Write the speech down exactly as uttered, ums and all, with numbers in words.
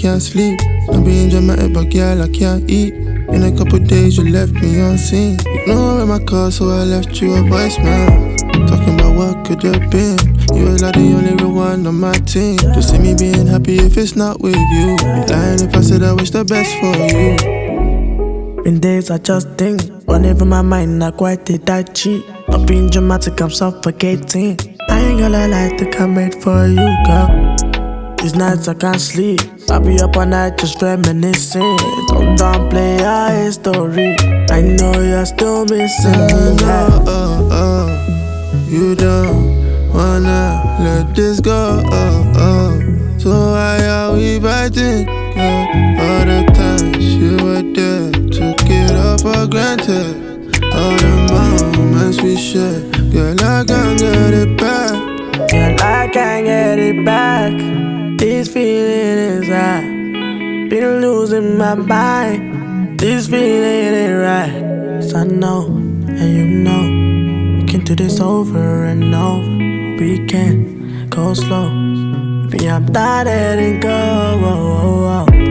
can't sleep. I'm being dramatic, but girl, I can't eat. In a couple days, you left me unseen. Ignoring my call, so I left you a voicemail. Talking about what could have been. You was like the only real one on my team. Just see me being happy if it's not with you. Be lying if I said I wish the best for you. In days I just think, running from my mind, not quite did I cheat. Not being dramatic, I'm suffocating. I ain't gonna lie, think I'm made for you, girl. These nights I can't sleep, I be up all night just reminiscing. Don't downplay our history, I know you're still missing me. Oh, oh, oh. You don't wanna let this go, oh, oh. So why are we fighting, girl? All the times you were there, took it all for granted. All the moments we shared, girl, I can't get it back. Girl, I can't get it back. This feeling inside, been losing my mind. This feeling ain't right. So I know, and you know, we can do this over and over. We can go slow. Baby, I'm tired and go. Oh, oh, oh.